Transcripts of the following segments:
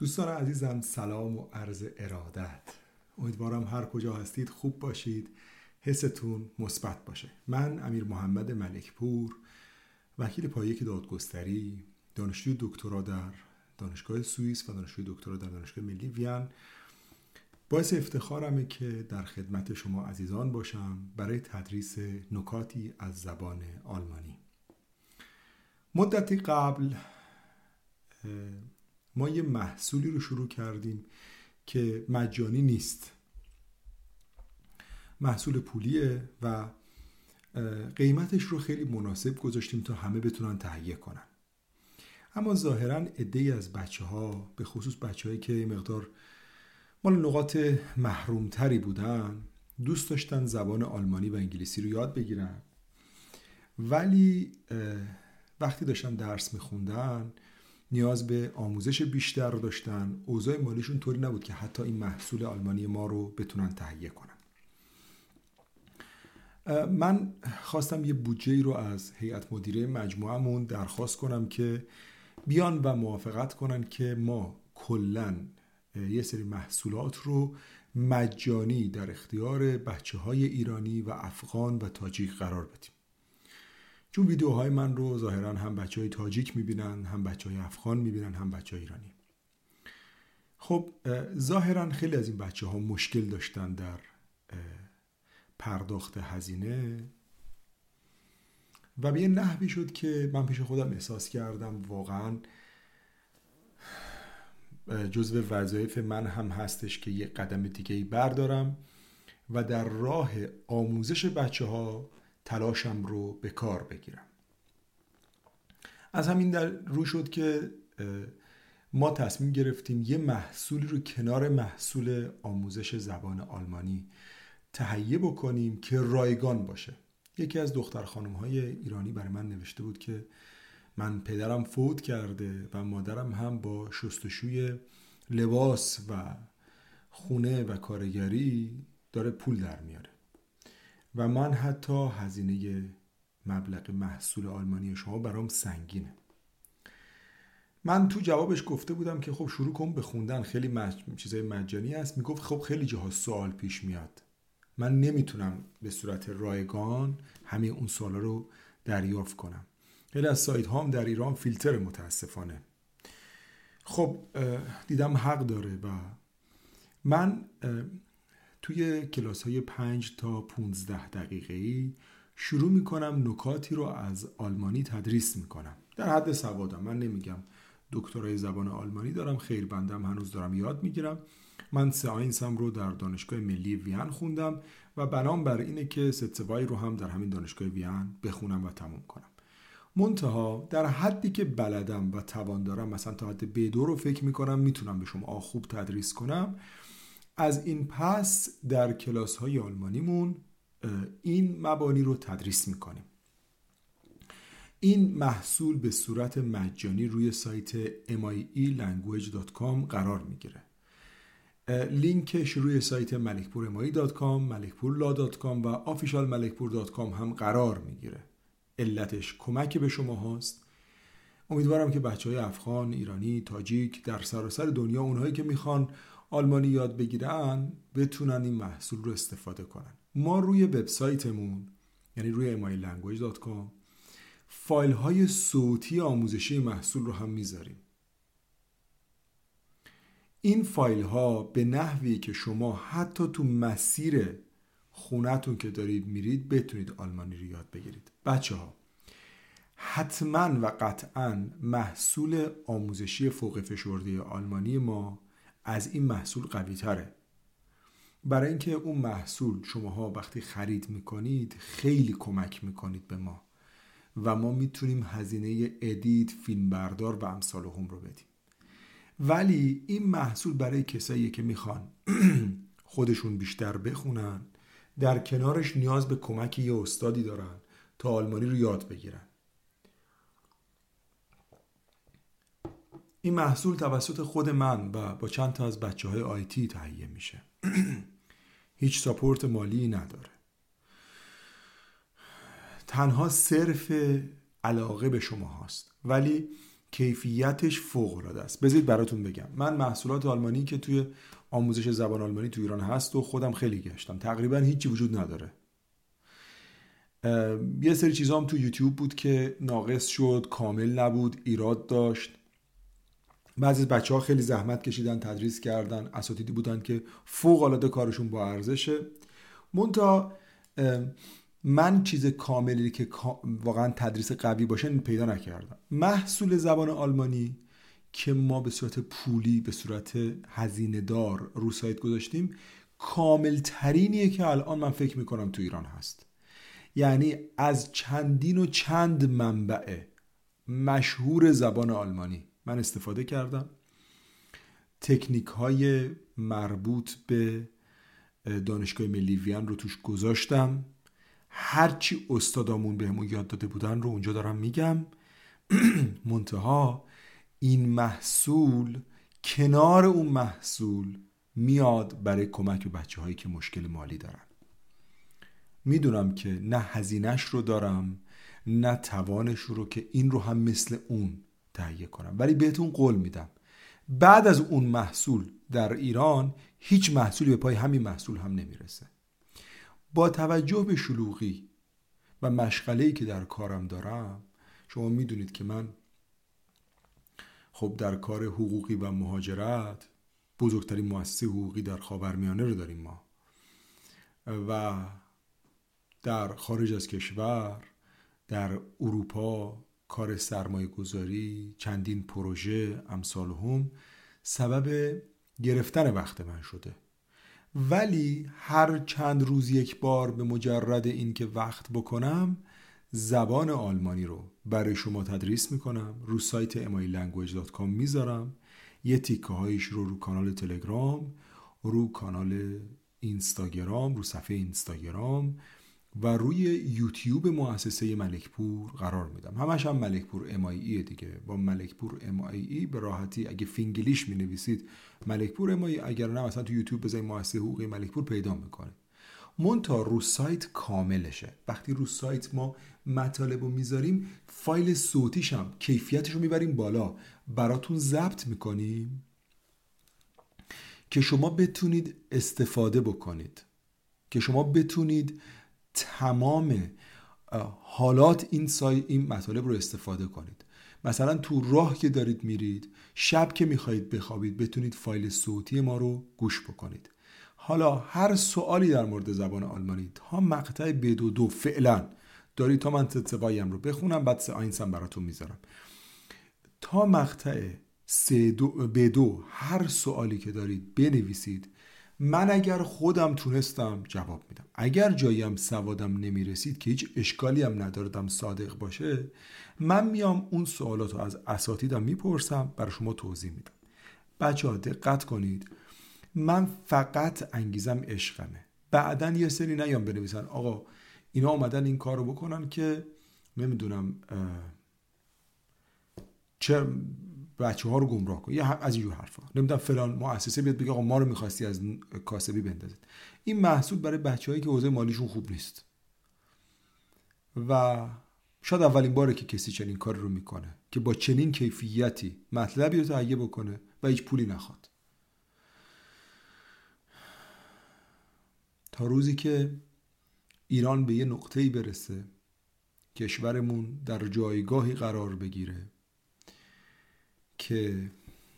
دوستان عزیزم، سلام و عرض ارادت. امیدوارم هر کجا هستید خوب باشید، حستون مثبت باشه. من امیر محمد ملکپور، وکیل پایه دادگستری، دانشجوی دکترا در دانشگاه سوئیس و دانشجوی دکترا در دانشگاه ملی وین، باعث افتخارمه که در خدمت شما عزیزان باشم برای تدریس نکاتی از زبان آلمانی. مدتی قبل ما یه محصولی رو شروع کردیم که مجانی نیست، محصول پولیه و قیمتش رو خیلی مناسب گذاشتیم تا همه بتونن تهیه کنن. اما ظاهراً عده‌ای از بچه‌ها، به خصوص بچه‌هایی که مقدار مال نقاط محرومتری بودن، دوست داشتن زبان آلمانی و انگلیسی رو یاد بگیرن، ولی وقتی داشتن درس میخوندن نیاز به آموزش بیشتر داشتن. اوضاع مالیشون طوری نبود که حتی این محصول آلمانی ما رو بتونن تهیه کنن. من خواستم یه بودجه‌ای رو از هیئت مدیره مجموعه‌مون درخواست کنم که بیان و موافقت کنن که ما کلاً یه سری محصولات رو مجانی در اختیار بچه‌های ایرانی و افغان و تاجیک قرار بدیم. چون ویدیوهای من رو ظاهراً هم بچه‌های تاجیک می‌بینن، هم بچه‌های افغان می‌بینن، هم بچه‌های ایرانی. خب ظاهراً خیلی از این بچه‌ها مشکل داشتن در پرداخت هزینه و به یه نحوی شد که من پیش خودم احساس کردم واقعاً جزو وظایف من هم هستش که یه قدم دیگه‌ای بردارم و در راه آموزش بچه‌ها تلاشم رو به کار بگیرم. از همین در رو شد که ما تصمیم گرفتیم یه محصولی رو کنار محصول آموزش زبان آلمانی تهیه بکنیم که رایگان باشه. یکی از دختر خانم‌های ایرانی برای من نوشته بود که من پدرم فوت کرده و مادرم هم با شستشوی لباس و خونه و کارگری داره پول در میاره و من حتی هزینه مبلغ محصول آلمانی شما برام سنگینه. من تو جوابش گفته بودم که خب شروع کن به خوندن، خیلی چیزای مجانی هست. میگفت خب خیلی جاها سوال پیش میاد، من نمیتونم به صورت رایگان همه اون سوالا رو دریافت کنم. خیلی از سایت هام در ایران فیلتر متاسفانه. خب دیدم حق داره و من توی کلاس های 5 تا 15 دقیقه‌ای شروع میکنم نکاتی رو از آلمانی تدریس میکنم در حد سوادم. من نمیگم دکترای زبان آلمانی دارم، خیر، بندم هنوز دارم یاد میگیرم. من ساینسم رو در دانشگاه ملی وین خوندم و بنام بر اینه که ستسوای رو هم در همین دانشگاه وین بخونم و تموم کنم. منتها در حدی که بلدم و توان دارم، مثلا تا حد B2 رو فکر میکنم میتونم به شما خوب تدریس کنم. از این پس در کلاس های آلمانیمون این مبانی رو تدریس میکنیم. این محصول به صورت مجانی روی سایت mielanguage.com قرار میگیره. لینکش روی سایت malekpuremai.com، malekpurla.com و officialmalekpur.com هم قرار میگیره. علتش کمک به شما هاست. امیدوارم که بچهای افغان، ایرانی، تاجیک در سراسر دنیا، اونهایی که میخوان آلمانی یاد بگیرن، بتونن این محصول رو استفاده کنن. ما روی وبسایتمون، یعنی روی mielanguage.com، فایل های صوتی آموزشی محصول رو هم میذاریم. این فایل ها به نحوی که شما حتی تو مسیر خونتون که دارید میرید بتونید آلمانی رو یاد بگیرید. بچه ها حتما و قطعا محصول آموزشی فوق فشرده آلمانی ما از این محصول قوی تره، برای اینکه اون محصول شماها وقتی خرید میکنید خیلی کمک میکنید به ما و ما میتونیم هزینه ادیت، فیلم بردار و امثال هم رو بدیم. ولی این محصول برای کسایی که میخوان خودشون بیشتر بخونن، در کنارش نیاز به کمک یه استادی دارن تا آلمانی رو یاد بگیرن. این محصول توسط خود من و با چند تا از بچه‌های آیتی تهیه میشه. هیچ ساپورت مالی نداره. تنها صرف علاقه به شما هست. ولی کیفیتش فوق‌العاده است. بذارید براتون بگم، من محصولات آلمانی که توی آموزش زبان آلمانی تو ایران هست و خودم خیلی گشتم، تقریبا هیچی وجود نداره. یه سری چیزا هم تو یوتیوب بود که ناقص شد، کامل نبود، ایراد داشت. بعضی از بچه‌ها خیلی زحمت کشیدن، تدریس کردن، اساتیدی بودن که فوق‌العاده کارشون با ارزشه. منتها من چیز کاملی که واقعا تدریس قوی باشه پیدا نکردم. محصول زبان آلمانی که ما به صورت پولی، به صورت هزینه دار رو سایت گذاشتیم، کامل ترینیه که الان من فکر میکنم تو ایران هست. یعنی از چندین و چند منبع مشهور زبان آلمانی من استفاده کردم، تکنیک های مربوط به دانشگاه ملی وین رو توش گذاشتم، هرچی استادامون بهمون یاد داده بودن رو اونجا دارم میگم. منتها این محصول کنار اون محصول میاد برای کمک به بچه هایی که مشکل مالی دارن. میدونم که نه هزینه‌اش رو دارم نه توانش رو که این رو هم مثل اون تهیه کنم، ولی بهتون قول میدم بعد از اون محصول در ایران هیچ محصولی به پای همین محصول هم نمیرسه. با توجه به شلوغی و مشغله‌ای که در کارم دارم، شما میدونید که من خب در کار حقوقی و مهاجرت بزرگترین مؤسسه حقوقی در خاورمیانه رو داریم ما، و در خارج از کشور در اروپا کار سرمایه گذاری، چندین پروژه امثال هم سبب گرفتن وقت من شده. ولی هر چند روز یک بار به مجرد این که وقت بکنم زبان آلمانی رو برای شما تدریس میکنم، رو سایت emilanguage.com میذارم، یه تیکه هایش رو کانال تلگرام، رو کانال اینستاگرام، رو صفحه اینستاگرام و روی یوتیوب مؤسسه ملکپور قرار میدم. همش هم ملکپور MIE دیگه. با ملکپور MIE به راحتی اگه فینگلیش می نویسید ملکپور MIE، اگر نه مثلا تو یوتیوب بزنید مؤسسه حقوقی ملکپور پیدا میکنه. منتها رو سایت کاملشه. وقتی رو سایت ما مطالب رو میذاریم فایل صوتیش هم کیفیتش رو میبریم بالا، براتون ضبط میکنیم که شما بتونید استفاده بکنید، که شما بتونید تمام حالات این مطالب رو استفاده کنید. مثلا تو راه که دارید میرید، شب که میخواید بخوابید، بتونید فایل صوتی ما رو گوش بکنید. حالا هر سوالی در مورد زبان آلمانی تا مقطع B2 فعلا دارید، تا من تتوایم رو بخونم بعد ساینسم براتون میذارم، تا مقطع B2 هر سوالی که دارید بنویسید. من اگر خودم تونستم جواب میدم، اگر جاییم سوادم نمیرسید که هیچ اشکالی هم نداردم صادق باشه، من میام اون سوالات رو از اساتیدم میپرسم، برای شما توضیح میدم. بچه‌ها دقت کنید، من فقط انگیزم عشقمه. بعدن یه سری نیام بنویسن آقا اینا اومدن این کارو بکنن که نمیدونم چه بچه ها رو گمراه کن، یا از اینجور حرفا، نمیدونم فلان مؤسسه بیاد بگه آقا ما رو می‌خواستی از کاسبی بندازید. این محصول برای بچه‌هایی که حوزه مالیشون خوب نیست و شاید اولین باره که کسی چنین کار رو میکنه که با چنین کیفیتی مطلبی رو تهیه بکنه و هیچ پولی نخواد. تا روزی که ایران به یه نقطه‌ای برسه، کشورمون در جایگاهی قرار بگیره که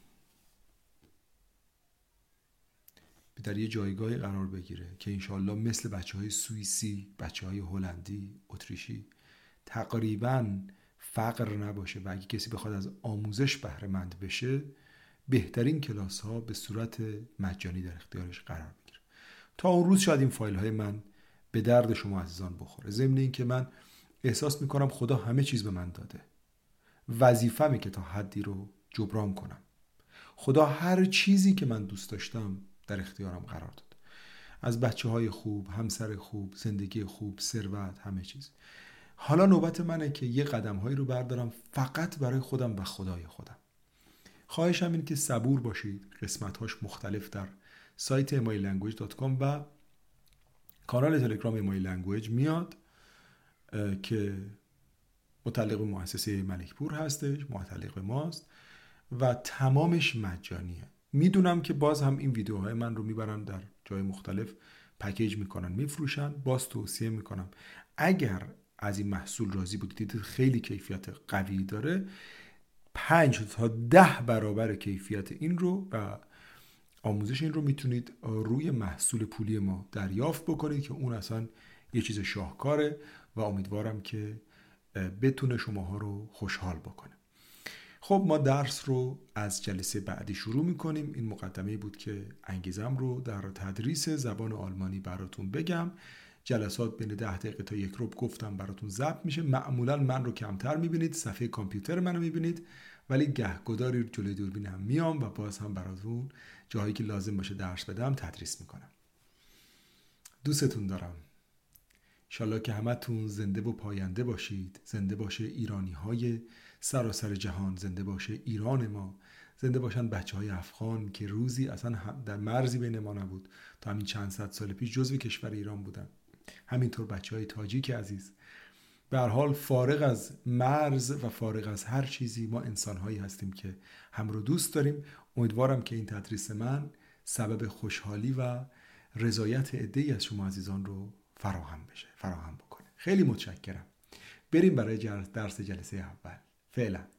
در یه جایگاهی قرار بگیره که انشالله مثل بچه‌های سوئیسی، بچه‌های هلندی، اتریشی تقریباً فقر نباشه و اگه کسی بخواد از آموزش بهره مند بشه، بهترین کلاس ها به صورت مجانی در اختیارش قرار بگیره. تا اون روز شاید این فایل های من به درد شما عزیزان بخوره. ضمن این که من احساس میکنم خدا همه چیز به من داده، وظیفه‌مه که تا حدی رو جبران کنم. خدا هر چیزی که من دوست داشتم در اختیارم قرار داد، از بچه‌های خوب، همسر خوب، زندگی خوب، ثروت، همه چیز. حالا نوبت منه که یه قدم‌هایی رو بردارم فقط برای خودم و خدای خودم. خواهشم این که صبور باشید. قسمت‌هاش مختلف در سایت emilanguage.com و کانال تلگرام emilanguage میاد که متعلق به مؤسسه ملکپور هستش، متعلق به ماست و تمامش مجانیه. میدونم که باز هم این ویدیوهای من رو میبرن در جای مختلف پکیج میکنن میفروشن. باز توصیه میکنم اگر از این محصول راضی بودید، دیدید خیلی کیفیت قوی داره، 5 تا 10 برابر کیفیت این رو و آموزش این رو میتونید روی محصول پولی ما دریافت بکنید که اون اصلا یه چیز شاهکاره و امیدوارم که بتونه شماها رو خوشحال بکنه. خب ما درس رو از جلسه بعدی شروع میکنیم. این مقدمه بود که انگیزم رو در تدریس زبان آلمانی براتون بگم. جلسات بین 10 دقیقه تا 1 ربع گفتم براتون ضبط میشه. معمولا من رو کمتر میبینید، صفحه کامپیوتر منو میبینید، ولی گهگداری جلوی دوربینم میام و باز هم براتون جاهایی که لازم باشه درس بدم تدریس میکنم. دوستتون دارم. انشالله که همتون زنده و پاینده باشید. زنده باشه ایرانی های سراسر جهان، زنده باشه ایران ما، زنده باشن بچه های افغان که روزی اصلا در مرزی بین ما نبود، تا همین چند صد سال پیش جزو کشور ایران بودن. همینطور بچه های تاجیک عزیز. به هر حال فارغ از مرز و فارغ از هر چیزی ما انسان هایی هستیم که هم رو دوست داریم. امیدوارم که این تدریس من سبب خوشحالی و رضایت عده‌ای از شما عزیزان رو فراهم بکنه. خیلی متشکرم. بریم برای درس جلسه اول. فعلا.